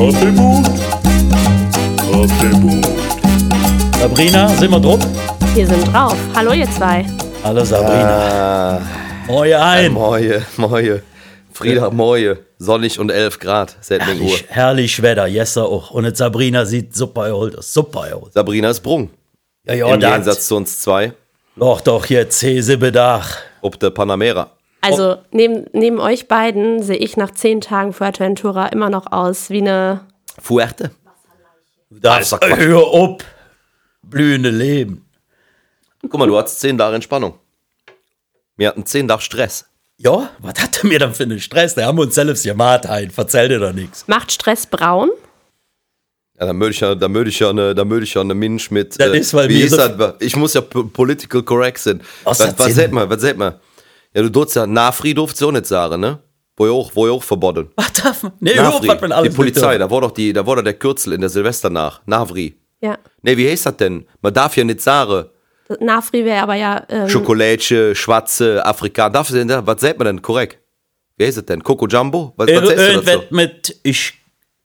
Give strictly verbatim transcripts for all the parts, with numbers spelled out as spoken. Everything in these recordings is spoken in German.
Kaffeemut. Kaffeemut. Sabrina, sind wir drauf? Wir sind drauf. Hallo ihr zwei. Hallo Sabrina. Ah, Moje ein. Moje, Moje. Frieda, Moje. Sonnig und elf Grad. Seit Uhr. Herrlich, herrlich Wetter, Jesse auch. Und jetzt Sabrina sieht super erholt aus. Super erholt. Sabrina ist Brung. Ja, ja, Im das. Gegensatz zu uns zwei. Doch, doch, jetzt Hese Bedach. Ob der Panamera. Also neben, neben euch beiden sehe ich nach zehn Tagen Fuerteventura immer noch aus wie eine... Fuerte. Das, Alter, Quatsch. hör up. Blühende Leben. Guck mal, du hattest zehn Tage Entspannung. Wir hatten zehn Tage Stress. Ja, was hat er mir dann für einen Stress? Da haben wir uns selbst gemacht, ein. Verzähl dir doch nichts. Macht Stress braun? Ja, da möchte ich ja, da möchte ich ja eine, da möchte ich ja eine Mensch mit. Das ist, weil wie wir ist so- das? Ich muss ja po- political correct sein. Was Was, hat was Sinn? sagt man? Was sagt man? Ja, du durfst ja Nafri durfst du auch nicht sagen, ne? Wo ich auch, wo ich auch verboten. Was darf man? Nee, hör auf, Nafri, was man die alles Polizei, nicht da war doch die, da war doch der Kürzel in der Silvesternacht. Navri. Ja. Ne, wie heißt das denn? Man darf ja nicht sagen. Nafri wäre aber ja... Ähm, Schokolade, Schwarze, Afrikaner. Darf denn da? Was sagt man denn korrekt? Wie heißt das denn? Coco Jumbo? Was, was darf. sagst du Irgendwas dazu? mit, ich...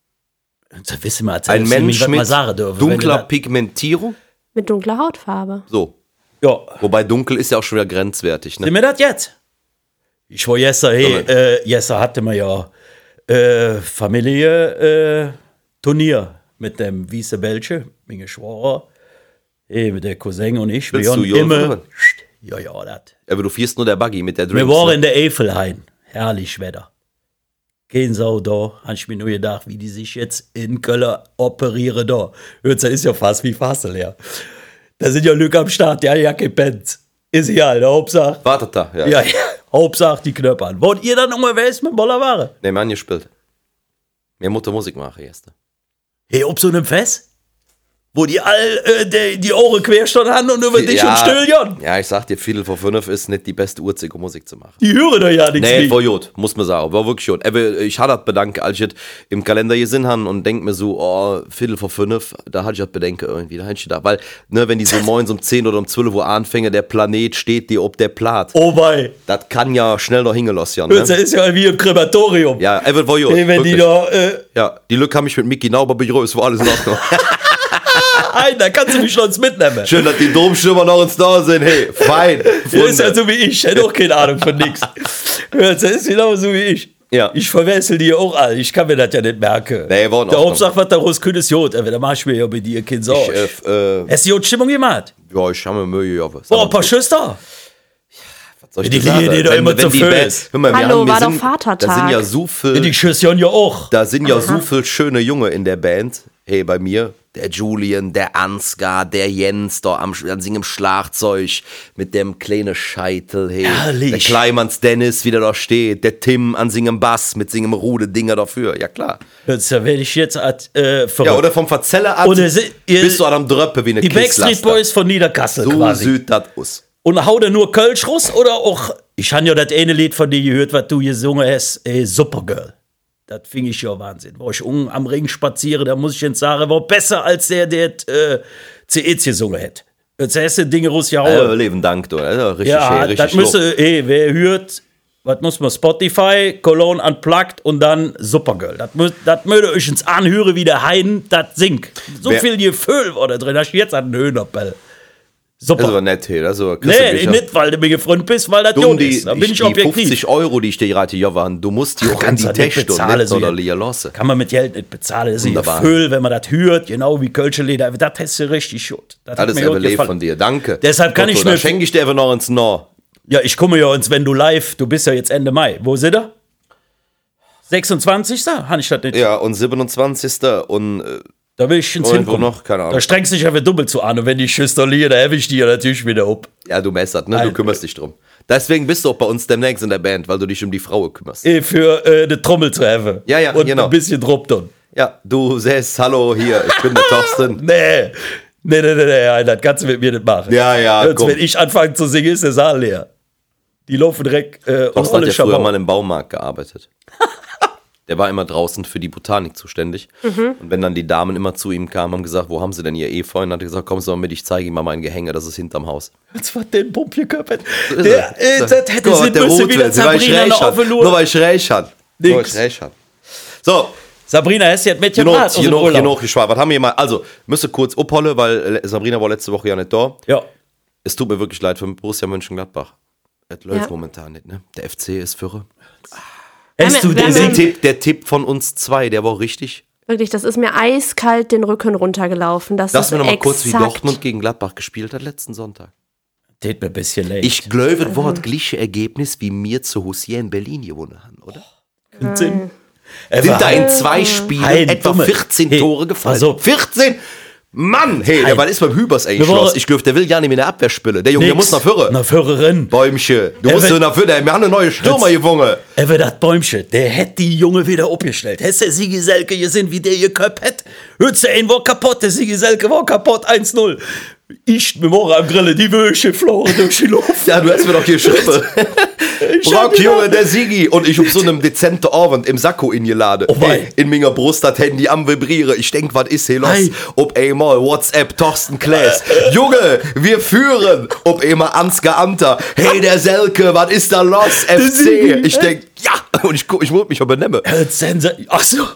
Das wissen wir, erzähl Ein uns nämlich, Mensch was man mit sagen dürfen. dunkler Wenn du Pigmentierung? mit dunkler Hautfarbe. So. das- Ja, Wobei dunkel ist ja auch schon wieder grenzwertig, ne? sind wir das jetzt? Ich war Jesse, hey, Ja, äh, Jesse hatte mir ja äh, Familie äh, Turnier mit dem Wiese Belche, meine Schwager, hey, mit der Cousin und ich. Willst wir du haben Jürgen immer, oder? ja, ja, das. Aber du fährst nur der Buggy mit der Wir Drinks. waren ne? in der Eiffelhain, herrlich Wetter. Kein Sau da, hab ich mir nur gedacht, wie die sich jetzt in Köln operieren da. Hört, das ist ja fast wie Fassel, ja. Da sind ja Lücke am Start, ja, ja, gepennt. Ist egal, der Hauptsache. Wartet da, ja. Ja, ja, Hauptsache die Knöpfe an. Wollt ihr dann nochmal weiß mit Bollerware? Ne, Mann, gespielt. Mir Mutter Musik machen, erste. Hey, ob so einem Fest? Wo die all äh, die, die Ohren querstand haben und über dich und Stillion. Ja, ich sag dir, Viertel vor fünf ist nicht die beste Uhrzeit, um Musik zu machen. Die hören doch ja nichts. Nee, nicht. war gut, muss man sagen, war wirklich gut. Aber ich hatte das Bedanke, als ich das im Kalender gesehen habe und denk mir so, oh, Viertel vor fünf, da hatte ich das Bedenke irgendwie, da hatte ich gedacht, weil, ne, wenn die so morgens um zehn oder um zwölf Uhr anfängen, der Planet steht dir ob der Plat. Oh wei, Das kann ja schnell noch hingelassen, das ne? ist ja wie im Krematorium. Ja, aber war gut. Hey, wenn die wirklich. da, äh, Ja, die Lücke habe ich mit Mickey Nauber begrüßt, war alles in Ordnung. ein, da kannst du mich schon mitnehmen. Schön, dass die Domstürmer noch uns da sind, hey, fein. Das ist ja Freunde. so wie ich, ich hätte auch keine Ahnung von nix. Das ist genau so wie ich. Ja. Ich verwechsel die auch alle, ich kann mir das ja nicht merken. Nee, war in Der Ordnung. Hauptsache, was daraus könnte, ist gut, aber da mach ich mir ja bei dir kein Sorge. Ich, äh, äh, Hast du gut Stimmung gemacht? ja, ich habe mir Mühe, ja. was Oh, soll ein paar ich- Schüster. was soll ich Die dir sagen? liegen dir doch Wenn- immer wenn zu die viel. Band- Hör mal, wir Hallo, haben, wir war doch sind, Vatertag. Da sind ja so viel, Die Schüsschen ja auch. da sind ja so viel schöne Junge in der Band. Hey, bei mir, der Julian, der Ansgar, der Jens, da am, an singem Schlagzeug mit dem kleinen Scheitel, hey. Herrlich. Der Kleimanns Dennis, wie der da steht, der Tim an singem Bass mit singem Rude Dinger dafür, ja klar. Jetzt werde ich jetzt äh, verrückt. Ja, oder vom Verzeller ab Oder sie- ihr- bist du an einem Dröppe wie eine die Backstreet Kisslaster. Boys von Niederkassel So quasi. sieht das aus. Und hau da nur Kölsch raus oder auch, ich habe ja das eine Lied von dir gehört, was du gesungen hast, ey, Supergirl. Das fing ich ja Wahnsinn. Wo ich um am Ring spaziere, da muss ich jetzt sagen, war besser als der, der äh, C E gesungen hat. Jetzt hast du Dinge raus Ja, gehauen. Leben dank, du. Also richtig, Ja, hey, richtig das müsste, ey, wer hört, was muss man, Spotify, Cologne Unplugged und dann Supergirl. Das mü- das möchte ich ins Anhören, wie der Hein das singt. So Wer- viel Gefühl war da drin, dass ich jetzt an den Höhnerbell. Super. Das ist aber nett, hey. Das ist aber, kriegst du Nee, mich ja- nicht, weil du mir gefreut bist, weil das Dumm, jung die, ist. Da bin ich die objektiv. fünfzig Euro, die ich dir gerade hier waren, du musst die auch an kannst die das nicht Tasche bezahlen, nicht so oder ja. liegen lassen. Kann man mit Geld nicht bezahlen. Das ist ein Wunderbar. Gefühl, wenn man das hört, genau wie Kölsche Leder. Das hast du richtig gut. Das hat Alles mir gut überlebt gefallen. von dir, danke. Deshalb kann Otto, ich da mir- schenke ich dir einfach noch ins Nor. Ja, ich komme ja ins, wenn du live, du bist ja jetzt Ende Mai. Wo sind ihr? sechsundzwanzigsten Habe ich das nicht? Ja, und siebenundzwanzigsten und äh, Da will ich ins irgendwo hinkommen. noch, keine Da Ahnung. strengst du dich einfach doppelt zu an. Und wenn die Schüster liegen, da erwisch ich die ja natürlich wieder ab. Ja, du messert, ne? Du Alter. kümmerst dich drum. Deswegen bist du auch bei uns demnächst in der Band, weil du dich um die Frau kümmerst. Eh, für äh, eine Trommel zu haben. Ja, ja, Und genau. ein bisschen Drop dann. Ja, du sagst, hallo, hier, ich bin der Torsten. Nee. Nee, nee, nee, nee, das kannst du mit mir nicht machen. Ja, ja, Jetzt, komm. wenn ich anfange zu singen, ist der Saal leer. Die laufen direkt äh, und Torsten hat alle ja früher Schabau. mal im Baumarkt gearbeitet. Der war immer draußen für die Botanik zuständig. Und wenn dann die Damen immer zu ihm kamen, haben gesagt, wo haben sie denn ihr Efeu? Und dann hat er gesagt, komm Sie mal mit, ich zeige Ihnen mal mein Gehänge, das ist hinterm Haus. Jetzt war den Pump geköpft. ist Der, er. äh, das hätte Guck mal, sie der müssen rot wieder wird, nur weil ich Sabrina noch reich auf hat. der Nur Lur. weil ich reich hat. Nur weil Nix. ich reich hat. So, Sabrina, hast du jetzt mit Genug, aus dem genug, Urlaub? genug geschwafelt. Was haben wir mal? Also, müsste kurz abholen, weil Sabrina war letzte Woche ja nicht da. Ja. Es tut mir wirklich leid für Borussia Mönchengladbach. Es läuft Ja. momentan nicht, ne? Der F C ist Führer. Hast du Wir haben den ja- Der Tipp, der Tipp von uns zwei, der war richtig. Wirklich, das ist mir eiskalt den Rücken runtergelaufen. Das Lass ist mir noch mal kurz, wie exakt- Dortmund gegen Gladbach gespielt hat letzten Sonntag. Tät mir ein bisschen leid. Ich glaube, es war das gleiche Ergebnis, wie wir zu Hussein in Berlin gewonnen haben, oder? Sinn. Sind da in zwei Spielen Hein, etwa dumme. vierzehn Hey, Tore gefallen? also- vierzehn? Mann, hey, der Hein. Mann ist beim Hübers Wir eingeschlossen. wollen- Ich glaube, der will ja nicht mehr in der Abwehr spielen. Der Junge, der muss nach vorne. Nach Führerin. Bäumchen, du Er musst will- nach vorne. Wir haben eine neue Stürmer gewonnen. Er wird das Bäumchen, der hätte die Junge wieder abgestellt. Hätte der Sigi Selke gesehen, wie der ihr Köpf hat? Hört der ein war kaputt, der Sigi Selke war kaputt, eins null. Ich mit morgen am Grille, die Wösche flogen durch die Luft. Ja, du hast mir doch hier Schrippe. Ich hab Brock, Junge, gedacht- der Sigi. Und ich hab so einem dezenten Abend im Sakko in geladen. Oh mein. Hey, in meiner Brust hat Handy am Vibrieren. Ich denk, was ist hier los? Hey. Ob einmal WhatsApp Thorsten Klaes. Junge, wir führen. Ob einmal Ansgar Anta. Hey, der Selke, was ist da los? F C. Sigi. Ich denk, ja. Und ich guck, ich muss mich aber nehmen. Äh, Sensa- Ach so.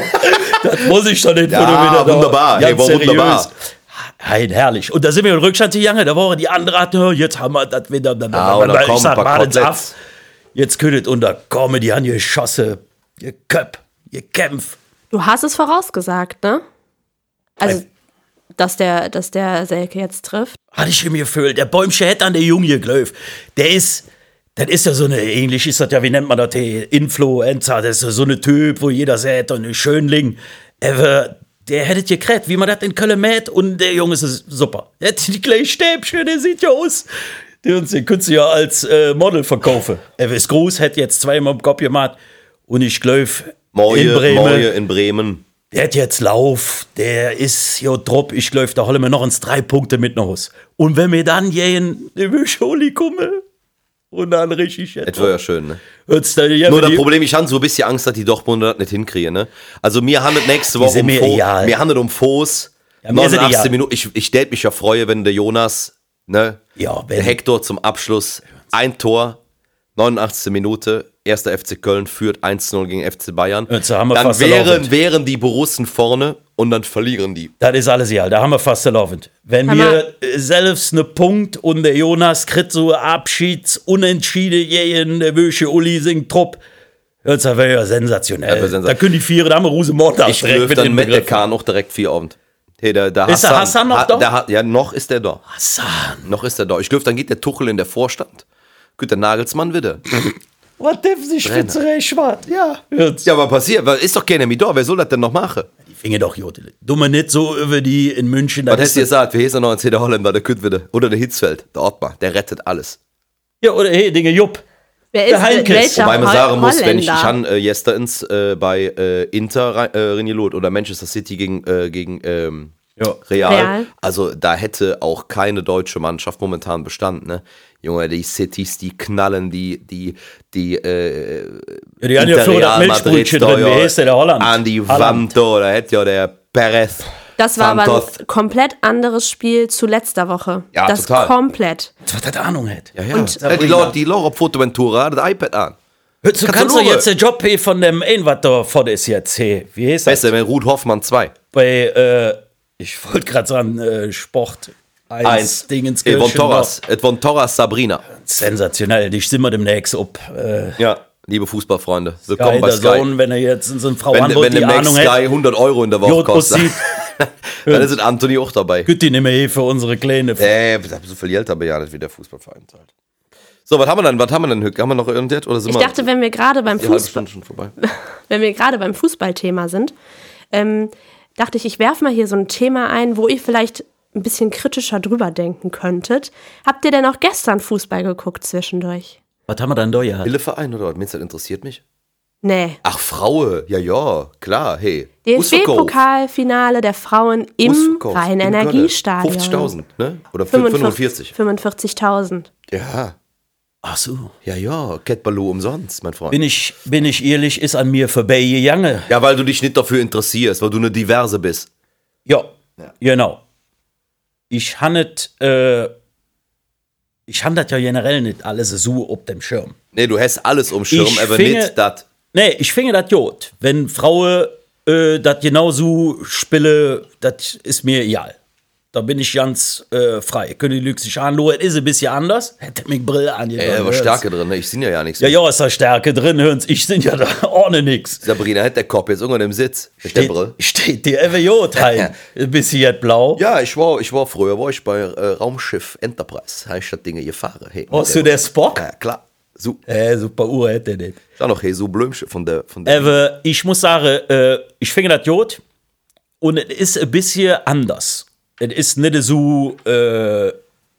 Das muss ich doch nicht. Ja, wo du wieder da- wunderbar. Hey, Ganz war seriös. wunderbar. Hein, herrlich. Und da sind wir in Rückstand gegangen, da waren die anderen, hatten, oh, jetzt haben wir das wieder. Dann, Ah, und dann weil kommen ich sag, ein paar mal ins Koteletts. Haft. Jetzt könntet und da kommen die an ihr Schosse, ihr Köp, ihr Kämpf. Du hast es vorausgesagt, ne? Also, dass der, dass der Selke jetzt trifft. Hatte ich mir gefühlt, der Bäumchen hätte an der Junge geglaubt. Der ist, das ist ja so eine, ähnlich ist das ja, wie nennt man das, die Influencer, das ist ja so eine Typ, wo jeder sagt, und ein Schönling. Aber der hätte gekriegt, wie man das in Köln mäht, und der Junge ist super. Der hat die kleinen Stäbchen, der sieht ja aus. Den, den könntest du ja als äh, Model verkaufen. Er ist groß, hat jetzt zweimal im Kopf gemacht, und ich glaube, in Moje, Bremen. Moje in Bremen. Der hat jetzt Lauf, der ist ja Drop, ich glaube, da holen wir noch ins drei Punkte mit nach Hause. Und wenn wir dann hier in die Schule kommen, und dann richtig jetzt. Das wäre ja schön, ne? Hört's da, ja, Nur das die- Problem, ich habe so ein bisschen Angst, dass die Dortmunder das nicht hinkriegen, ne? Also mir handelt nächste Woche sind um mir Fo- egal. mir handelt um Foos. Ja, mir sind neunundachtzig egal. Minuten. Ich, ich tät mich ja freue, wenn der Jonas, ne? Ja, wenn- der Hector zum Abschluss, ein Tor, neunundachtzigste Minute, erster F C Köln führt eins zu null gegen F C Bayern. Jetzt haben wir Dann fast wären, erlaubt. wären die Borussen vorne und dann verlieren die. Das ist alles egal, da haben wir fast laufend. Wenn Aber- wir äh, selbst ne Punkt und der Jonas kriegt so Abschieds unentschieden jeden der Wösche Uli singt Trupp. Das wäre ja sensationell. Ja, wär sensationell. Da können die Viere, da haben wir Ruse Mordach Ich löf dann mit der Kahn auch direkt vier Abend. Hey, der, der Ist der Hassan noch ha- da? Der, hat- ja, noch ist der da. Hassan. Noch ist er da. Ich glaube, dann geht der Tuchel in der Vorstand. Gut, der Nagelsmann wieder. Was darf sich für zurecht schwarz? Ja. Jetzt. Ja, aber passiert, weil ist doch keiner mehr da. Wer soll das denn noch machen? Die Finge doch, Jotel. Dumme nicht so über die in München. Was das hast du ist- gesagt? Wie hieß er noch? Der Holländer, der könnte wieder. Oder der Hitzfeld, der Ottmar. Der rettet alles. Ja, oder hey, Dinge, Jupp. Wer Der ist Heinkes. welcher Wobei man Hol- sagen muss, wenn ich, ich Holländer? han äh, yesterins äh, bei äh, Inter rein- äh, Ringelot oder Manchester City gegen, äh, gegen ähm, Ja. Real. Real. Also da hätte auch keine deutsche Mannschaft momentan Bestand, ne? Junge, die Cities, die knallen, die, die, die, äh, Ja, die haben ja vorher das Milchbrötchen drin. Wie heißt der, der Holland? An die Holland. Wand, da, da hätte ja der Perez. Das war aber Santos. ein komplett anderes Spiel zu letzter Woche. Ja, das total. komplett. Was das Ahnung hat. Ja, ja. Und- Äh, die Leute, die Laura Fotoventura hat das iPad an. Hör zu, Kannst kannst du du nur- jetzt den Job hey, von dem ein, was da vor ist jetzt, hey, wie heißt das? Besser, wenn Ruth Hoffmann zwei. Bei, äh, ich wollte gerade sagen, äh, Sport eins, Eins. Dingenskirchen. Von Torres. Et von Torres Sabrina. Sensationell, die sind wir demnächst ob. Äh, Ja, liebe Fußballfreunde. Willkommen Geil, bei der Sky. Sohn, wenn er jetzt in so eine Frau Wenn, anbaut, wenn die demnächst Ahnung Sky hat, hundert Euro in der Woche Jod kostet, aussieht, dann ist Anthony auch dabei. gut, die nehmen eh für unsere Kleine. Äh, so viel Geld aber ja nicht, wie der Fußballverein zahlt. So, was haben wir denn? Was haben wir denn, Hück? Haben wir noch irgendetwas? Oder sind Ich wir dachte, wenn wir gerade beim die halbe Fußball, Stunde schon vorbei? wenn wir gerade beim Fußballthema sind, ähm, dachte ich, ich werfe mal hier so ein Thema ein, wo ihr vielleicht ein bisschen kritischer drüber denken könntet. Habt ihr denn auch gestern Fußball geguckt zwischendurch? Was haben wir denn da gehabt? Willeverein oder was? Meinst du, das interessiert mich? Nee. Ach, Fraue. Ja, ja, klar, hey. D F Ausverkauf. B-Pokalfinale der Frauen im Ausverkauf. In Köln. Rhein-Energiestadion. fünfzigtausend, ne? Oder fünfundvierzig. fünfundvierzigtausend. Ja, Ach so. ja, ja. Ketbaloo umsonst, mein Freund. Bin ich, bin ich ehrlich, ist an mir vorbeigegangen. Ja, weil du dich nicht dafür interessierst, weil du eine Diverse bist. Ja, genau. Ich han nicht, äh, ich han das ja generell nicht alles so auf dem Schirm. Nee, du hast alles um Schirm, Ich aber finde- nicht das. Nee, ich finde das gut, wenn Frauen äh, das genauso spiele, das ist mir egal. Da bin ich ganz äh, frei. Können die Lüge sich anlohen, ist ein bisschen anders. Hätte mich Brille an. Ja, ja, aber Stärke drin, ne? Ich sehe ja ja nichts. Ja, ja, ist da Stärke drin, hören's. Ich sind ja da ohne nix. Sabrina hat der Kopf jetzt irgendwann im Sitz. Mit der Steht, Brille. steht dir F J ein. Ein bisschen jetzt blau. Ja, ich war, ich war früher, war ich bei äh, Raumschiff Enterprise. Habe ich das Ding gefahren. Hey, Warst du der Spock? Ja, klar. So. Äh, super Uhr hätte der nicht. Ich noch hey, so Blümchen von der. Von der Aber ich muss sagen, äh, ich finde das gut. Und es ist ein bisschen anders. Es ist nicht so, äh,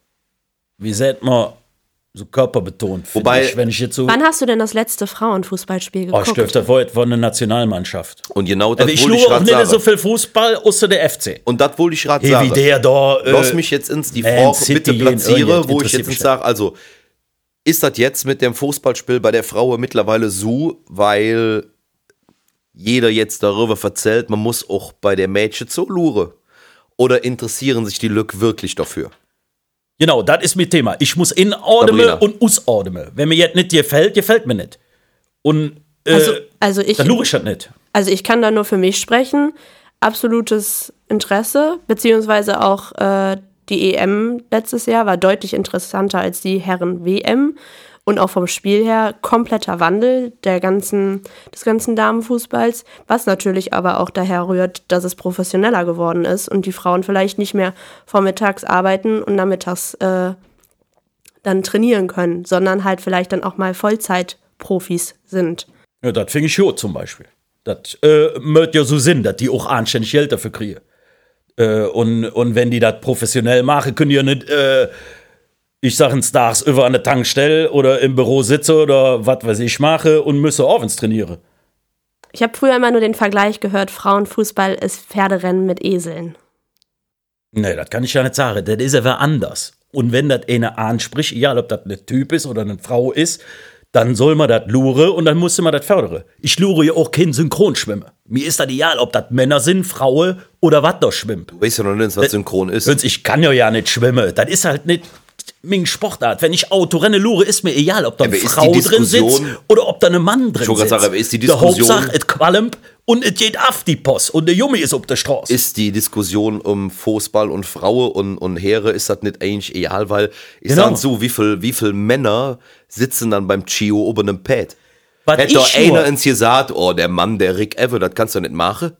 wie sagt man, so körperbetont. Wobei, ich, wenn ich jetzt so. Wann hast du denn das letzte Frauenfußballspiel Oh, geguckt? ich dürfte vorher von der Nationalmannschaft. Und genau das Also ich wollte ich schaue auch gerade nicht sagen. so viel Fußball, außer der F C. Und das wollte ich gerade Hey, sagen. wie der da. Äh, Lass mich jetzt ins die Man Frage City bitte gehen, platziere, irgendwas wo ich interessiert jetzt mich sage, also ist das jetzt mit dem Fußballspiel bei der Frau mittlerweile so, weil jeder jetzt darüber erzählt, man muss auch bei der Mädchen zur Lure. Oder interessieren sich die Lück wirklich dafür? Genau, das ist mein Thema. Ich muss inordnen Sabrina. und ausordnen. Wenn mir jetzt nicht gefällt, gefällt mir nicht. Und äh, Also, also ich, dann lure ich das nicht. Also ich kann da nur für mich sprechen. Absolutes Interesse, beziehungsweise auch äh, die E M letztes Jahr war deutlich interessanter als die Herren-W M. Und auch vom Spiel her kompletter Wandel der ganzen, des ganzen Damenfußballs, was natürlich aber auch daher rührt, dass es professioneller geworden ist und die Frauen vielleicht nicht mehr vormittags arbeiten und nachmittags äh, dann trainieren können, sondern halt vielleicht dann auch mal Vollzeitprofis sind. Ja, das finde ich gut zum Beispiel. Das äh, möchte ja so Sinn, dass die auch anständig Geld dafür kriegen. Äh, und, und wenn die das professionell machen, können die ja nicht, äh, ich sag in Stars, über an der Tankstelle oder im Büro sitze oder was weiß ich mache und müsse abends trainieren. Ich habe früher immer nur den Vergleich gehört, Frauenfußball ist Pferderennen mit Eseln. Nee, das kann ich ja nicht sagen. Das ist aber anders. Und wenn das eine anspricht, egal ob das ein Typ ist oder eine Frau ist, dann soll man das lure und dann muss man das fördern. Ich lure ja auch kein Synchronschwimmen. Mir ist das egal, ob das Männer sind, Frauen oder was da schwimmt. Du weißt ja noch nicht, was synchron ist. Hört's, ich kann ja ja nicht schwimmen. Das ist halt nicht meine Sportart. Wenn ich Auto renne, lure, ist mir egal, ob da eine Aber ist Frau die drin sitzt Diskussion- oder ob da ein Mann drin Ich wollte sitzt. gerade sagen, aber ist die Der Diskussion- Hauptsache, es qualmt und es geht auf die Post und der Junge ist auf der Straße. Ist die Diskussion um Fußball und Frauen und, und Heere, ist das nicht eigentlich egal, weil ich Genau. sag so, wie viel, wie viel Männer sitzen dann beim Chio oben im Pad? Was Hätte doch ich nur- einer ins gesagt, oh, der Mann, der Rick Ever, das kannst du nicht machen?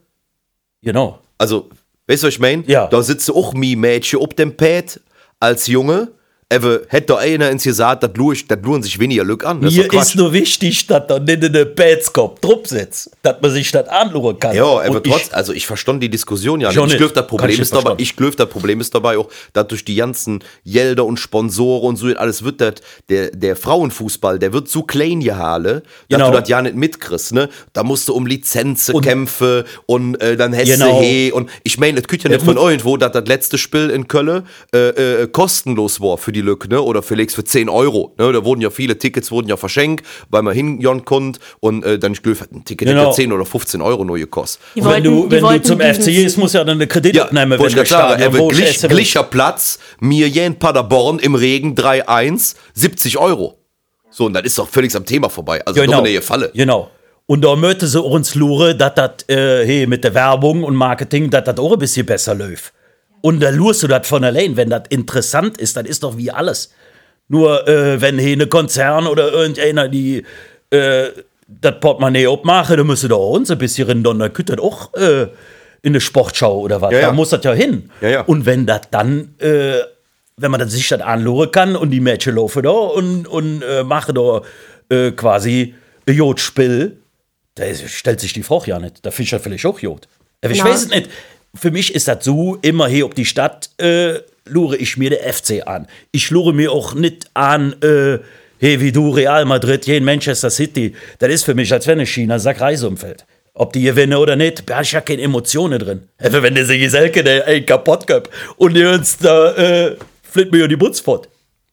Genau. Also, weißt du, was ich meine? Ja. Da sitzt auch mi Mädchen auf dem Pad als Junge. Ever hätte doch einer ins gesagt, das luren das luren sich weniger Glück an. Das ist Mir doch Quatsch. ist nur wichtig, dass da nicht in den Badskopf drauf sitzt, dass man sich das anschauen kann. Ja, aber Und trotz, ich, also ich verstand die Diskussion ja Schon nicht. Ich nicht. glaube, das Kann Problem ich ist nicht dabei, verstehen. ich glaube, das Problem ist dabei auch, dass durch die ganzen Gelder und Sponsoren und so alles wird das, der, der Frauenfußball, der wird so klein gehalle, dass Genau. du das ja nicht mitkriegst, ne? Da musst du um Lizenzen Und- kämpfen und äh, dann hast Genau. du hey und ich meine, es könnte ja Der nicht von muss- irgendwo, dass das letzte Spiel in Köln äh, äh, kostenlos war für die Lücke, ne? Oder vielleicht für zehn Euro, ne? Da wurden ja viele Tickets wurden ja verschenkt, weil man hingehen konnte und äh, dann ich glaube, ein Ticket Genau. hätte zehn oder fünfzehn Euro nur gekostet. Die Und wenn wollten- du, die wenn du wollten zum F C diesen- gehst, musst du ja dann eine Kredit Ja, abnehmen, wollte wenn ich du gerade sagen, Stadion er wo glich, essen willst. gleicher Platz, mir hier in Paderborn im Regen drei eins, siebzig Euro. So, und das ist doch völlig am Thema vorbei. Also Genau. doch in der Falle. Genau. Und da möchte sie uns lure, dass das äh, hey, mit der Werbung und Marketing, dass das auch ein bisschen besser läuft. Und da lurst du das von allein. Wenn das interessant ist, dann ist doch wie alles. Nur äh, wenn hey, eine Konzern oder irgendeiner, die äh, das Portemonnaie abmachen, dann müsste da auch uns ein bisschen rein, dann könnte das auch äh, in eine Sportschau oder was. Ja, ja. Da muss das ja hin. Ja, ja. Und wenn das dann, äh, wenn man das sich das anluren kann und die Mädchen laufen da und, und äh, machen da äh, quasi ein Jodspiel, da ist- stellt sich die Frage ja nicht. Da finde ich das vielleicht auch Jod. Aber ich Na. weiß es nicht. Für mich ist das so, immer hier ob die Stadt äh, lure ich mir der F C an. Ich lure mir auch nicht an, äh, hey, wie du, Real Madrid, hier in Manchester City. Das ist für mich, als wenn ein China Sack Reis umfällt. Ob die gewinnen oder nicht, da ist ja keine Emotionen drin. Aber wenn der sich Geselke, der ey, kaputt gibt und die uns da, äh, fliegt mir ja die Butz fort.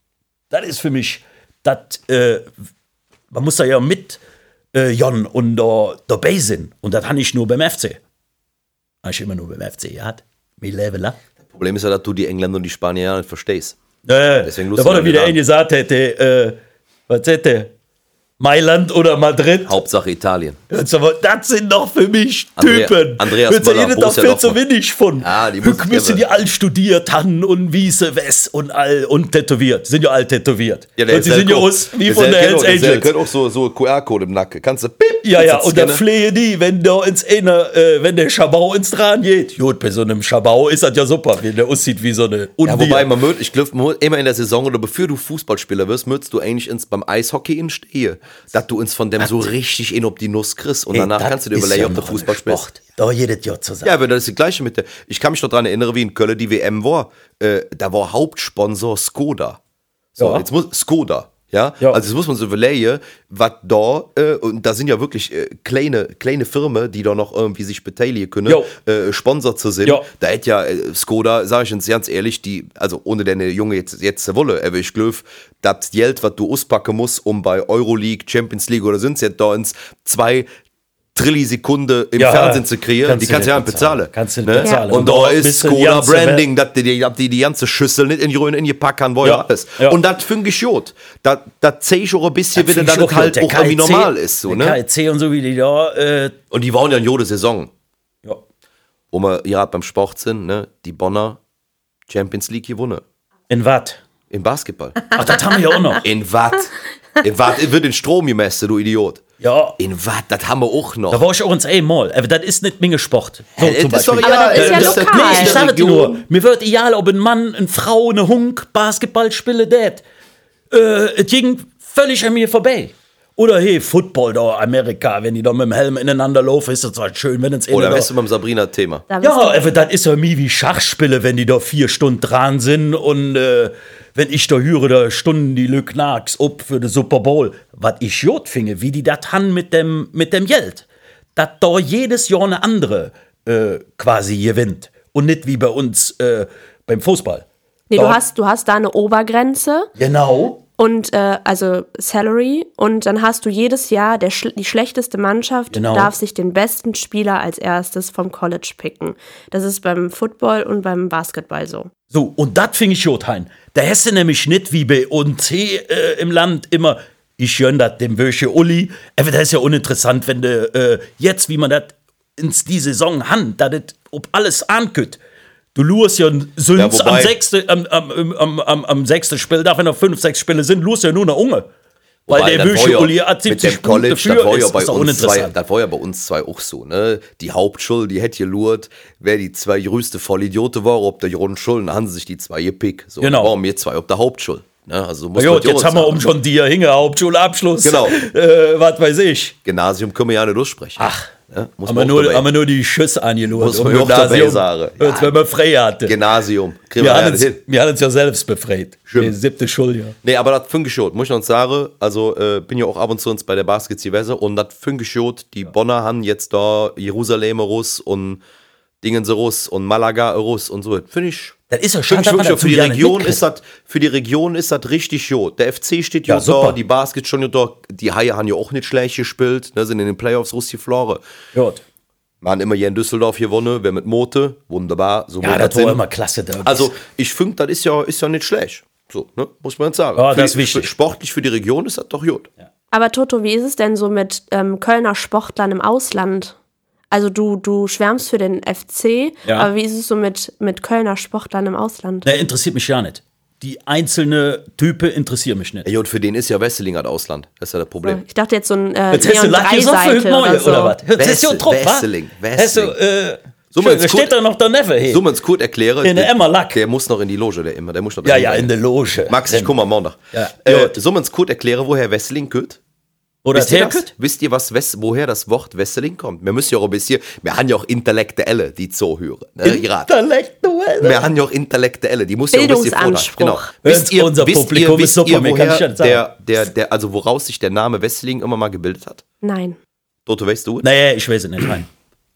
Das ist für mich, das, äh, man muss da ja mit äh, Jon und da dabei sein. Und das habe ich nur beim F C. Habe ich immer nur beim F C gehabt. Mein Leben lang. Problem ist ja, dass du die Engländer und die Spanier ja nicht verstehst. Äh, Deswegen da lustig war doch an wieder den ein gesagt hätte, äh, was hätte, Mailand oder Madrid? Hauptsache Italien. Hört's aber, das sind doch für mich Andrea- Typen. Andreas Hört's Möller, ja doch Borussia viel zu Dortmund. wenig von. Ja, die Hück muss- müssen ja, die all studiert haben und wiese West und all und tätowiert. Sind ja all tätowiert. Ja, und sie sind ja aus wie von der Hells Der Angels. hat auch so, so Q R-Code im Nacken. Kannst du, pip, Ja, ja, kannst du und dann scannen. flehe die, wenn da ins eine, äh, wenn der Schabau ins Dran geht. Gut, bei so einem Schabau ist das ja super, wenn der aussieht wie so eine Undier. Ja, wobei, man mögt, ich glaube, immer in der Saison oder bevor du Fußballspieler wirst, möchtest du eigentlich ins, beim Eishockey instehen, dass du uns von dem so richtig in ob die Nuss kriegst und Hey, danach das kannst du dir ist überlegen, ja ob du noch Fußball ein spielst. Sport. Da jedes Jahr zusammen. Ja, aber das ist das Gleiche mit der, ich kann mich noch daran erinnern, wie in Köln die W M war, äh, da war Hauptsponsor Skoda. So, Ja. jetzt muss, Skoda. Ja? Ja. Also jetzt muss man so überlegen, was da, äh, und da sind ja wirklich äh, kleine, kleine Firmen, die da noch irgendwie sich beteiligen können, Jo. äh, Sponsor zu sind. Ja. Da hätte ja äh, Skoda, sage ich uns ganz ehrlich, die, also ohne deine Junge jetzt, jetzt zu wollen, aber ich glaube, das Geld, was du auspacken musst, um bei Euroleague, Champions League oder sind jetzt da ins zwei Trillisekunde im Ja, Fernsehen zu kreieren, kannst die du kannst du ja nicht nicht bezahlen. bezahlen. Kannst du nicht Ne? bezahlen. Und Und da da ist bist du die Skoda ganze Branding, dass die, die, die die ganze Schüssel nicht in die in die packen wollen, Ja. alles. Ja. Und das finde ich gut. Das zeige ich auch ein bisschen wieder, dass das halt auch irgendwie normal ist. So, der ne? K I C und so wie die da, äh, Und die waren ja in jede Saison, ja. wo wir gerade beim Sport sind, ne? Die Bonner Champions League gewonnen. In wat? Im Basketball. Ach, das haben wir ja auch noch. In wat? In wat wird in Strom gemessen, du Idiot. Ja. In wat? Das haben wir auch noch. Da war ich auch ins einmal. Aber das ist nicht Menge Sport. So, Äh, zum das ist doch Beispiel. Aber das ist ja äh, lokal. nicht Nee, ich der sage dir Region. nur, mir wird egal, ob ein Mann, eine Frau, eine Hunk, Basketball spiele, das. Äh, es ging völlig an mir vorbei. Oder hey, Football da, Amerika, wenn die da mit dem Helm ineinander laufen, ist das zwar schön, wenn es Oder da- weißt du beim Sabrina-Thema? Da Ja, bist du- aber das ist ja mir wie Schachspiele, wenn die da vier Stunden dran sind und äh, wenn ich da höre, da Stunden die Lück Knacks ob für den Super Bowl. Was ich jod finde, wie die das han mit dem, mit dem Geld. Dass da jedes Jahr eine andere äh, quasi gewinnt. Und nicht wie bei uns äh, beim Fußball. Nee, da, du hast, du hast da eine Obergrenze Genau. und äh, also Salary und dann hast du jedes Jahr der schl- die schlechteste Mannschaft Genau. darf sich den besten Spieler als erstes vom College picken. Das ist beim Football und beim Basketball so. So, und das finde ich jod hein. Da hast du nämlich nicht wie bei uns hier äh, im Land immer, ich jönn dat dem Wöche Uli. Aber das ist ja uninteressant, wenn du äh, jetzt, wie man das ins die Saison han, da das ob alles ankütt. Du lust ja sonst Ja, wobei- am sechsten am, am, am, am, am sechsten Spiel, da wenn noch fünf, sechs Spiele sind, lust ja nur eine Unge. Weil Wobei, der das war Wöche ja Uli hat mit siebzig dem College, Punkte für, das war ja ist, bei ist doch uns zwei, uninteressant. das war ja bei uns zwei auch so, ne? Die Hauptschule, die hätte gelurt, wer die zwei größte Vollidioten war, ob der Grundschule, dann haben sie sich die zwei gepickt. So, Genau. waren wir zwei auf der Hauptschule. Ne? Also muss Ja, man gut, jetzt ja haben wir sagen. um schon dir hinge Hauptschulabschluss. Genau. Äh, was weiß ich. Gymnasium können wir ja nicht durchsprechen. Ach, ne? Muss haben man wir, auch nur, dabei- haben wir nur die Schüsse angelurt. Muss man auch dabei sagen. Ja. Als wenn man frei hatte. Gymnasium. Kriegen Wir wir ja haben, nicht uns, hin. wir haben uns ja selbst befreit. Stimmt. Die siebte Schuljahr. Nee, aber das finde ich schon. Muss ich noch sagen, also äh, bin ja auch ab und zu uns bei der Basketball und das finde ich schon, die Bonner haben jetzt da Jerusalem Russ und Dingense Russ und Malaga Russ und so. Finde ich. Das ist ja Find schade, ich dass man wirklich, für die dazu ja nicht Region mitkriegt. ist das für die Region ist das richtig gut. Der F C steht ja, Ja, super. da, die Basket schon ja da, die Haie haben ja auch nicht schlecht gespielt, ne, sind in den Playoffs Russ geflogen. Gut. Wir haben immer hier in Düsseldorf gewonnen, wer mit Mote, wunderbar, so Ja, muss das war sein. immer klasse. Da. Also, ich finde, das ist ja, ist ja nicht schlecht. So, ne? Muss man jetzt sagen. Ja, Für das die, ist wichtig. für- Sportlich für die Region ist das doch gut. Aber Toto, wie ist es denn so mit ähm, Kölner Sportlern im Ausland? Also du, du schwärmst für den F C, Ja. aber wie ist es so mit, mit Kölner Sportlern im Ausland? Ne, interessiert mich ja nicht. Die einzelne Type interessiert mich nicht. Ey, und für den ist ja Wesseling das Ausland. Das ist ja das Problem. Ich dachte jetzt so ein äh, Jetzt hast du Neon Lack gesagt für Drei-Seite Neue, oder so. oder was? Jetzt hast du Wessel- Trupp, wa? Wesseling, Hast du, Wesseling. äh, So, mal schön, da jetzt steht gut- da noch der Neffe. Hey. So, man es gut erklären. In der Emmerlack. Der muss noch in die Loge, der immer. Der muss noch Ja, dahin ja, rein. in der Loge. Max, ich komm am Montag. Ja, Äh, gut. so, man es gut erklären, woher Wesseling kommt? Oder Wisst ihr, das? Terkut? Wisst ihr, was, Wes- woher das Wort Wesseling kommt? Wir müssen ja auch ein bisschen, wir haben ja auch Intellektuelle, die zuhören. Ne, Irat. Intellektuell. Wir haben ja auch Intellektuelle, die muss ja auch ein bisschen vortragen. Bildungsanspruch. Genau. Wisst Wisst ihr, unser wisst Publikum ihr, ist wisst super, ihr, mehr kann ich woher ja nicht sagen. der, der, der, also woraus sich der Name Wesseling immer mal gebildet hat? Nein. Toto, weißt du? Nee, ich weiß es nicht. Nein.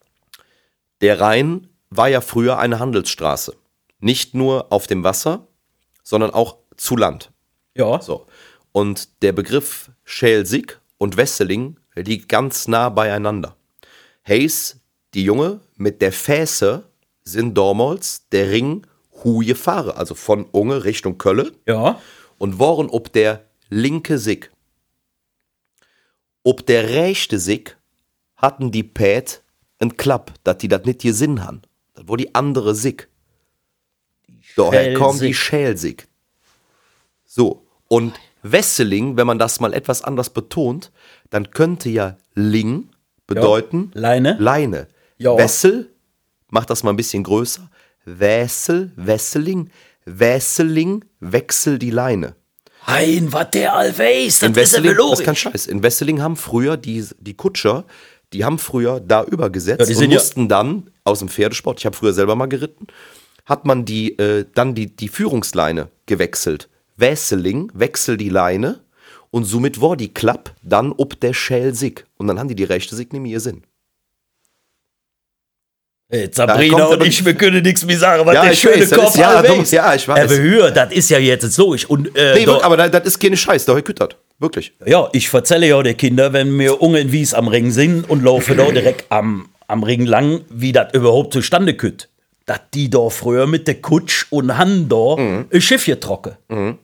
Der Rhein war ja früher eine Handelsstraße. Nicht nur auf dem Wasser, sondern auch zu Land. Ja. So. Und der Begriff Schelsig und Wesseling liegt ganz nah beieinander. Hayes, die Junge mit der Fäse, sind damals der Ring Huje Fahre, also von Unge Richtung Kölle, Ja. und waren ob der linke Sig. Ob der rechte Sig hatten die Pät einen Klapp, dass die das nicht gesehen haben. Das war die andere Sick. Daher kommt die Schälsig. So, und Wesseling, wenn man das mal etwas anders betont, dann könnte ja Ling bedeuten Ja. Leine. Leine. Ja. Wessel, mach das mal ein bisschen größer. Wessel, Wesseling, Wesseling, wechsel die Leine. Hein, was der all weiß, In das ist ja Wesseling, das ist logisch. kein Scheiß. In Wesseling haben früher die, die Kutscher, die haben früher da übergesetzt Ja, die und sind ja- mussten dann aus dem Pferdesport, ich habe früher selber mal geritten, hat man die, äh, dann die, die Führungsleine gewechselt. Wesseling, wechsel die Leine und somit war die Klapp dann ob der Schälsig. Und dann haben die die rechte Sig nicht mehr Sinn. Hey, Da Sabrina kommt und aber- ich, wir können nichts mehr sagen, was Ja, der ich schöne weiß, das Kopf ist- ja, all dumm, weiß. ja, ich weiß. Aber hör, das ist ja jetzt logisch. Und, äh, Nee, da- wirklich, aber da- das ist keine Scheiß, da geküttert. Wirklich. ja, ich erzähle ja den Kindern, wenn wir Ungen wies am Ring sind und laufen da direkt am, am Ring lang, wie das überhaupt zustande kommt. Dass die da früher mit der Kutsch und Hand da Mhm. ein Schiff getrocken.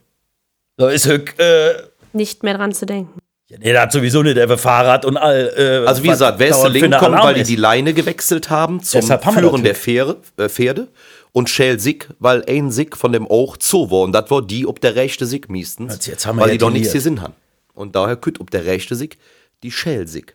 Da ist höck, äh, Nicht mehr dran zu denken. ja, nee, der hat sowieso nicht einfach Fahrrad und all. Äh, Also wie was gesagt, dauernd für Wesseling eine kommt, Alarm weil die ist. die Leine gewechselt haben zum Deshalb haben wir Führen das der Pferde, äh, Pferde und Schälsig, weil ein Sig von dem auch zu war und das war die ob der rechte Sig meistens, Also jetzt haben wir weil ja die doch nichts deliert. gesehen haben. Und daher kütt ob der rechte Sig die Schälsig.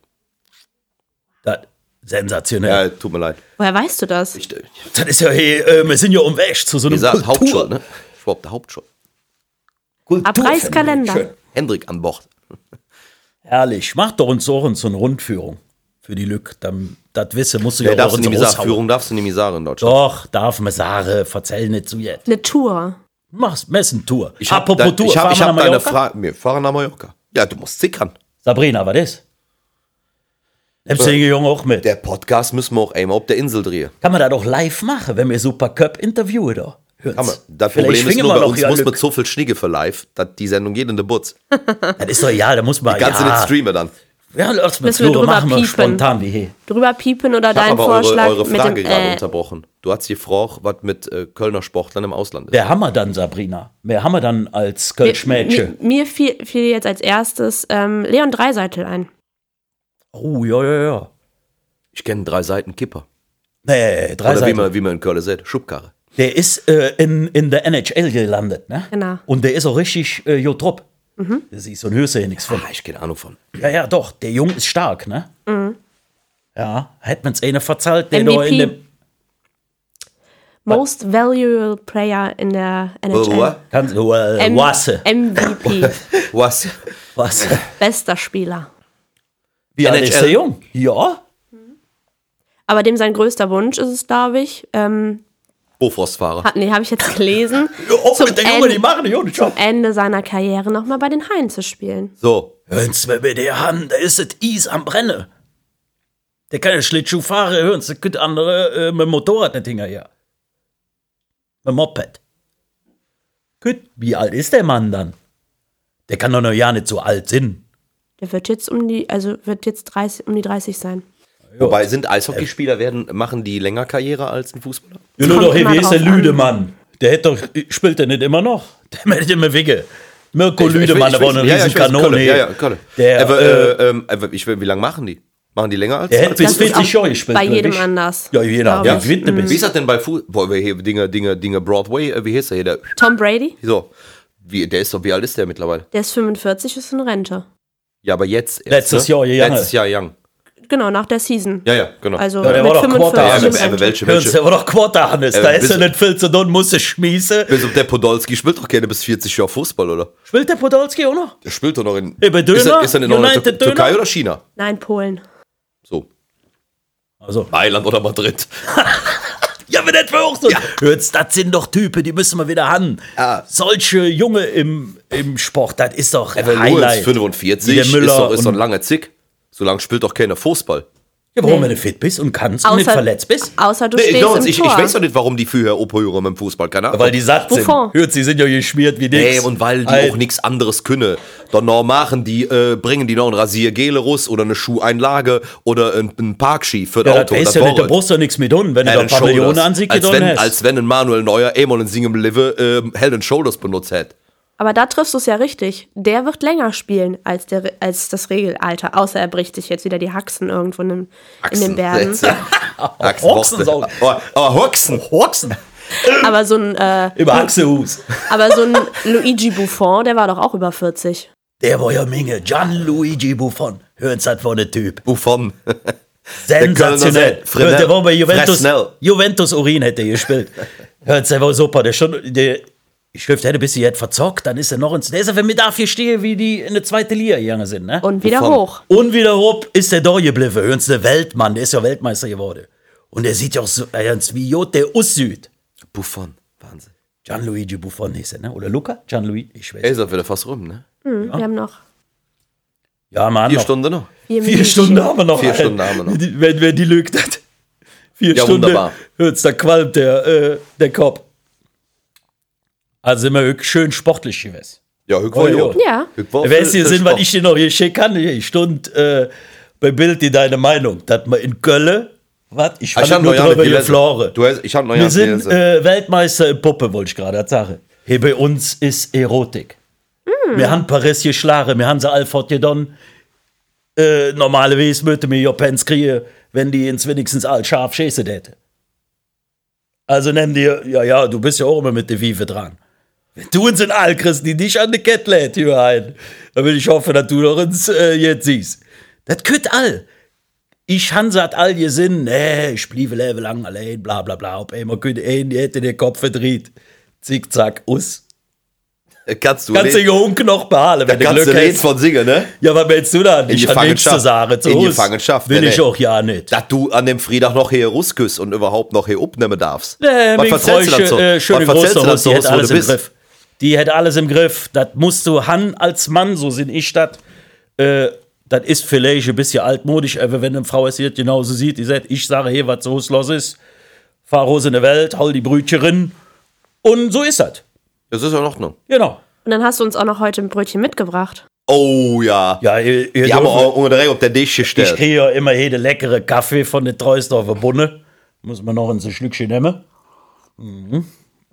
Das, sensationell. Ja, tut mir leid. Woher weißt du das? Ich, äh, Das ist ja, hey, äh, wir sind ja umwäscht zu so wie einem gesagt, Kultur. Hauptschuld, ne? Ich war auf der Hauptschuld. Kulturphänomen. Abreißkalender. Schön. Hendrik an Bord. Herrlich. Mach doch uns auch so eine Rundführung für die Lück. Dann, das wissen musst du Ja, ja, auch darfst du uns nicht mehr sagen, raushauen. Führung darfst du nicht mehr sagen in Deutschland. Doch, darf man sagen. Verzähl nicht zu jetzt. Eine Tour. Mach's Messentour. Ich hab, Apropos da, Tour, ich hab, fahren ich wir hab nach deine Mallorca? Frage. Wir fahren nach Mallorca. Ja, du musst sickern. Sabrina, was ist? Nimmst du den Jungen auch mit? Der Podcast müssen wir auch einmal auf der Insel drehen. Kann man da doch live machen, wenn wir Super Cup interviewen da. Hört's. Kann man. Das Vielleicht Problem ist schwingen nur, wir bei noch uns ja muss Lück. mit so viel Schnigge für live, dass die Sendung geht in der Butz. Das ist doch egal, da muss man. Kannst du ja, nicht streamen dann. Ja, lass mal Müssen wir Flure drüber machen wir piepen. spontan wie hier. Drüber piepen oder Ich habe dein aber eure, Vorschlag eure mit Frage dem gerade äh, unterbrochen. Du hast gefragt, was mit äh, Kölner Sportlern im Ausland ist. Wer haben wir dann, Sabrina? Wer haben wir dann als mir, Kölsch-Mädchen? mir, mir fiel, fiel jetzt als erstes ähm, Leon Dreiseitel ein. Oh, ja, ja, ja. Ich kenne drei Seiten Kipper. Nee, drei Oder wie Seiten. man, wie man in Köln sagt, Schubkarre. Der ist äh, in, in der N H L gelandet, ne? Genau. Und der ist auch richtig äh, gut drauf. Mhm. Das ist so ein Höchste nichts von. Ah, ich keine Ahnung von. Ja, ja, doch. Der Junge ist stark, ne? Mhm. Ja, hätte man es einer verzahlt, der M da V P. in dem. Most Valuable Player in der N H L. What? Kannst du, äh, M- Wasse. M V P. Was? Was? Bester Spieler. Wie alt N H L? ist der Jung? Ja. Aber dem sein größter Wunsch ist es, glaube ich, ähm, Bofrostfahrer. hat, nee, habe ich jetzt gelesen, Ja, auch Zum mit der Junge, Ende- die machen die ohne Job. Ende seiner Karriere nochmal bei den Haien zu spielen. So. Hören's mir mit der Hand, da ist das Eis am Brennen. Der kann ja Schlittschuh fahren, hören's, der könnte andere äh, mit dem Motorrad nicht hinterher. Mit dem Moped. Gut, wie alt ist der Mann dann? Der kann doch noch ja nicht so alt sein. Der wird jetzt um die, also wird jetzt dreißig, um die dreißig sein. Wobei sind Eishockeyspieler werden, machen die länger Karriere als ein Fußballer? Ja, nur Kommt doch, hier, immer wie ist der drauf an. Lüdemann? Der hätte doch, spielt der nicht immer noch? Der meldet immer Wege. Mirko Ich- ich- Lüdemann, ich- der war eine ich- ja, ja, riesen ich weiß, Kanone. Kölle, Ja, ja, Kölle. Der, aber, äh, äh, ähm, aber ich will, wie lange machen die? Machen die länger als Der hätte als bis Das ist vierzig auch Jahre gespielt. bei glaub jedem ich. anders, Ja, jeder. glaub Ja, ich. wie weit Wie ist das denn bei Fuß? Boah, wir hier Dinge, Dinge, Dinge Broadway, äh, wie heißt der hier? Der, Tom Brady, so. Wie, der ist doch, wie alt ist der mittlerweile? der ist fünfundvierzig, ist in Rente. Ja, aber jetzt. Erst, Letztes ne? Jahr young. Letztes Jahr young. Genau, nach der Season. Ja, ja, genau. Also Ja, der mit war doch fünfundvierzig Quarter. ja, in aber, aber Rente. welche, Hören's, welche? der war doch Quarter, Hannes. Äh, Da ist bis- er nicht viel zu tun, muss er schmissen. Bis auf der Podolski spielt doch gerne bis vierzig Jahre Fußball, oder? Spielt der Podolski auch noch? Der spielt doch noch in. Über Döner? Ist er, ist er denn noch in der United Tür- Türkei Döner? oder China? Nein, Polen. So. Also. Mailand oder Madrid. Ja, aber das war auch so. Hört's, das sind doch Typen, die müssen wir wieder haben. Ja. Solche Junge im, im Sport, das ist doch Evan Highlight. Lewis, fünfundvierzig, Wie der ist Müller doch, ist doch ein und- langer Zick. So lange spielt doch keiner Fußball. Ja, warum, Nee. wenn du fit bist und kannst und nicht Außer, verletzt bist? außer du Nee, stehst ich, im ich, Tor. ich weiß doch nicht, warum die früher aufhören mit dem Fußball. Keine Ahnung. Weil die satt sind. Buffon. Hört, sie sind ja geschmiert wie nix. Nee, und weil die Halt. auch nichts anderes können. Dann noch machen die, äh, bringen die noch ein Rasiergel raus oder eine Schuheinlage oder ein, ein Parkski für das Ja, Auto. das ist Das ja nicht, da war brauchst du nichts mit tun, wenn du da ein Head paar and Millionen Shoulders. an sich als getan wenn, hast. als wenn ein Manuel Neuer einmal in singem Live äh, Head and Shoulders benutzt hätte. Aber da triffst du es ja richtig. Der wird länger spielen als, der, als das Regelalter. Außer er bricht sich jetzt wieder die Haxen irgendwo in, den- in den Bergen. Haxen. Hoxen saugen. Oh, oh, Hoxen. Hoxen. Aber so ein, äh, Über Haxehus. aber so ein Luigi Buffon, der war doch auch über vierzig. Der war ja Minge. Gianluigi Buffon. Hören's das von der Typ. Buffon. Sensationell. Der Kölner, Der war bei Juventus. Fresnel. Juventus Urin hätte er gespielt. Hört's, der war super. Der schon, der, ich schrift hätte bis sie jetzt verzockt, dann ist er noch ins. Der ist ja, wenn wir dafür stehen, wie die in der zweiten Liga gegangen sind, ne? Und wieder Buffon. hoch. Und wieder hoch ist der da geblieben. Hören's, der Weltmann, der ist ja Weltmeister geworden. Und der sieht ja auch so, hören's, wie Jod der aussieht. Buffon. Wahnsinn. Gianluigi Buffon hieß er, ne? Oder Luca? Gianluigi? Ich weiß. Ey, ist auch wieder fast rum, ne? Hm, Wir haben noch Ja, man. Vier noch. Stunden noch. vier, Vier Minuten. Stunden haben wir noch. Vier Alter. Stunden haben wir noch. Die- Wenn, wenn die lügt hat. Vier Ja, Stunden. wunderbar. Hört's, da qualmt der, äh, der Kopf. Also sind wir wirklich schön sportlich gewesen. Ja, Hück war Oh, ja. Ja. Hück war Weißt du, für- für sind, was Sport. ich dir noch hier schicken kann? Ich stund äh, bei Bild in deine Meinung, dass man in Köln, was? Ich Ah, fand ich hab nur noch ja drüber nicht gelesen. geflogen. Du hast- ich hab noch ja Wir nicht sind gelesen. äh, Weltmeister in Puppe, wollte ich gerade sagen. Hier bei uns ist Erotik. Wir haben Paris geschlagen, wir haben sie Alfred getan. Äh, normalerweise möchte mir Japans kriegen, wenn die ins wenigstens all scharf schießen hätte. Also nennen die, ja, ja, du bist ja auch immer mit der Wiefe dran. Wenn du uns in all kriegst, die dich an die Kette lädt, hier ein, dann will ich hoffen, dass du doch uns äh, jetzt siehst. Das könnt all. Ich han satt all gesehen, nee, ich bliebe lebe lang allein, bla bla bla. Ob einmal könnte ein, die hätte den Kopf verdreht. Zick, zack, us. Kannst du Kannst du reden? den Hund noch behalten, Da wenn du kannst du Glück reden hast. von singen, ne? Ja, was willst du dann? In Ich habe nichts zu Gefangenschaft. sagen. Zu In Hus Gefangenschaft, will nee, ich nee. auch ja nicht. Dass du an dem Freitag noch hier Russküss und überhaupt noch hier abnehmen darfst. Nee, Was mein erzählst du Freundchen, dazu? äh, schöne Was erzählst große du Hus, die dazu, hätte wo alles du im bist? Griff. Die hätte alles im Griff. Das musst du han als Mann, so sind ich das. Äh, das ist vielleicht ein bisschen altmodisch, aber wenn eine Frau es hier genauso sieht, die sagt, ich sage hier, was so los ist, fahr raus in die Welt, hol die Brötchen und so ist das. Das ist ja in Ordnung. Genau. Und dann hast du uns auch noch heute ein Brötchen mitgebracht. Oh ja. Ja, ihr, ihr Die haben wir dürft- auch unter direkt auf der Tisch Ich gestellt. kriege ja immer jede leckere Kaffee von der Treusdorfer Bunne. Muss man noch ein Schlückchen nehmen. Mhm.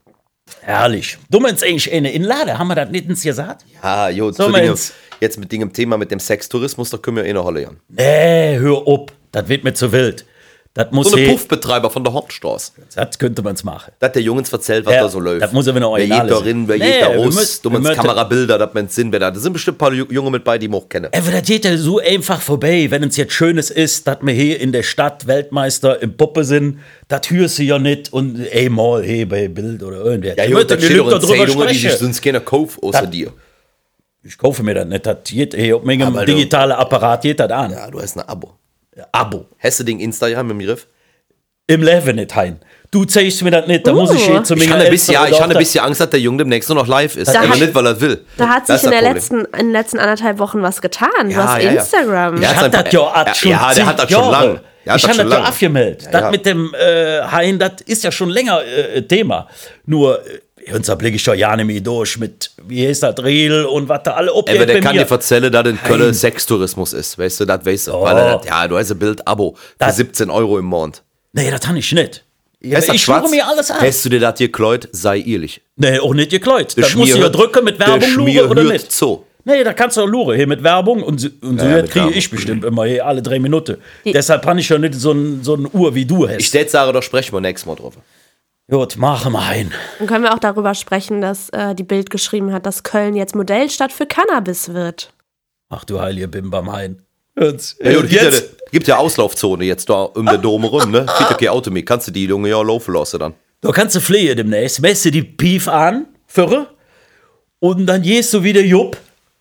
Herrlich. Du meinst eigentlich eine Inlade? Haben wir das nicht ins gesagt? Ah, jo, So, zu Dingen, meins. jetzt mit dem Thema mit dem Sextourismus, da können wir eh noch Holle an. Nee, hör op. Das wird mir zu wild. Das muss So ein he- Puffbetreiber von der Hornstraße. Das könnte man's machen. Da hat der Jungs erzählt, was Ja, da so läuft. das muss aber noch Wer original geht da sein. rein, wer Nee, geht da wir raus. müssen- Du wir meinst müssen- Kamerabilder, dass man Sinn wäre. Da sind bestimmt ein paar Ju- Junge mit bei, die ich auch kenne. Aber das geht ja so einfach vorbei, wenn es jetzt Schönes ist, dass wir hier in der Stadt Weltmeister im Puppe sind, das hörst du ja nicht und ey mal, hey, bei Bild oder irgendwer. Ja, Ich jo, möchte da die steht Leute doch in darüber Zeitungen, die sich sprechen. sonst keiner kauft, außer Das- dir. Ich kaufe mir das nicht, das geht hey, auf meinem Aber du- digitalen Apparat geht das an. Ja, du hast ein Abo. Abo. Hast du den Instagram im Griff? Im Leben nicht hein. Du zeigst mir das nicht, da muss ich Uh. hier zu Ich meiner habe ein bisschen, Eltern ja, ich oder habe ein auch bisschen Angst, dass der Junge demnächst nur noch live ist. Da Aber hat- nicht, weil er will. Da hat Das sich ist in, der das letzten, in den letzten anderthalb Wochen was getan. Du Ja, hast ja, ja. Instagram. Ich Ja, hab sein- das ja, ja, schon ja, der zig hat das schon Jahre. lang. Der hat Ich das habe schon das ja lang. abgemeldet. Ja, Das ja. mit dem äh, Hein, das ist ja schon länger äh, Thema. Nur, äh, uns blicke ich ja ja nicht mehr durch mit, wie heißt das, Riel und was da alle Aber abgeht der bei kann mir. dir erzählen, dass in Köln Nein. Sextourismus ist. Weißt du, das weißt du. Oh. Weil er, ja, du hast ein Bild-Abo für Das- siebzehn Euro im Monat. Nee, das kann ich nicht. Ja, Hast du das ich schaue schwarz? mir alles an. Hast du dir das hier gekleut? Sei ehrlich. Nee, auch nicht gekleut. Der Das musst du Schmier ja hört- drücken mit der Werbung, Schmier Lure oder hört nicht. zu. Nee, da kannst du auch Lure, hier mit Werbung und, so- und so Ja, ja, mit kriege Werbung. ich bestimmt immer hier alle drei Minuten. Die- Deshalb kann ich ja nicht so ein, so ein Uhr wie du hast. Ich stell sage, da sprechen wir nächstes Mal drauf. Gut, machen wir ein. Dann können wir auch darüber sprechen, dass äh, die Bild geschrieben hat, dass Köln jetzt Modellstadt für Cannabis wird. Ach du heilige Bim beim Hein. Jetzt, Ja, jo, jetzt, gibt, ja, gibt ja Auslaufzone jetzt da um den Dom rum, ne? Gibt ja kein Auto mehr. Kannst du die Junge ja laufen lassen dann. da kannst du flehen demnächst. Messe die Pief an, Führer, und dann gehst du wieder Jupp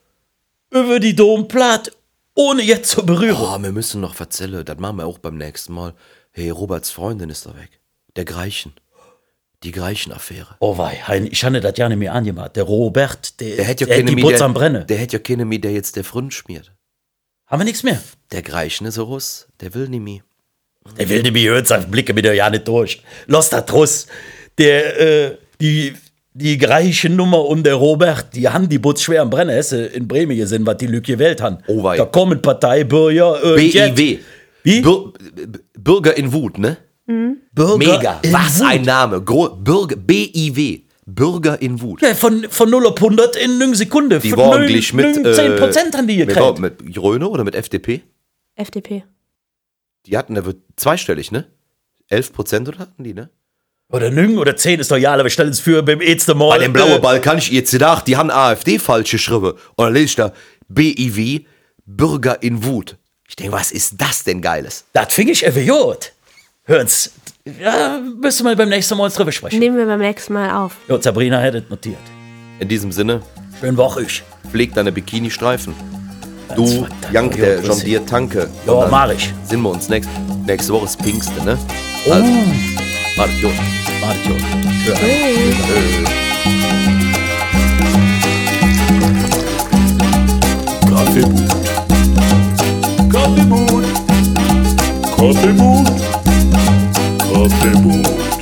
über die Domplatt, ohne jetzt zu berühren. Oh, wir müssen noch erzählen. Das machen wir auch beim nächsten Mal. Hey, Roberts Freundin ist da weg. Der Greichen. Die Greichen-Affäre. Oh wei, Hein, ich hatte das ja nicht mehr angemacht. Der Robert, der, Der hätte ja der keine die Mie, Butz der, am Brennen. der hätte ja keine Mie, der jetzt der Front schmiert. Haben wir nichts mehr. Der Greichen ist ein Russ. Der will nicht mehr. Der will nicht mehr hören, sein Blicke mit der ja nicht durch. Los da Truss. Der, äh, die, die gleiche Nummer und der Robert, die haben die Butz schwer am Brennen. Hast du in Bremen gesehen, was die Lücke gewählt haben. Oh wei. Da kommen Parteibürger. Äh, B I jetzt- W. Wie? Bür B- Bürger in Wut, ne? Bürger Mega. in Was Wut. ein Name. Gro Bürger, B I W. Bürger in Wut. Ja, von, von null auf hundert in einer Sekunde. Die von waren null- eigentlich mit, null- zehn Prozent haben die Mit, gekriegt. mit Grüne oder mit F D P? F D P. Die hatten, da wird zweistellig, ne? elf Prozent oder hatten die, ne? Oder neun oder zehn ist doch ja, aber wir stellen es für beim ersten Mal. Bei dem blauen äh, Ball kann ich jetzt gedacht, die haben AfD falsch geschrieben. Und dann lese ich da B I W, Bürger in Wut. Ich denke, was ist das denn Geiles? Das finde ich einfach gut. Hören's, ja, müssen wir beim nächsten Mal drüber sprechen. Nehmen wir beim nächsten Mal auf. Ja, Sabrina hätte es notiert. In diesem Sinne, Schönen Woche ich. pfleg deine Bikini-Streifen. Ganz Du, verdammt, Jank, ja, der grüß John dich. Deere Tanke. Ja, Und dann mach ich. Sehen wir uns nächst, nächste Woche ist Pfingsten, ne? Oh, Also, warte, jo. warte, jo. Hör auf. Kaffeemut. Kaffeemut. Kaffeemut. Kaffeemut.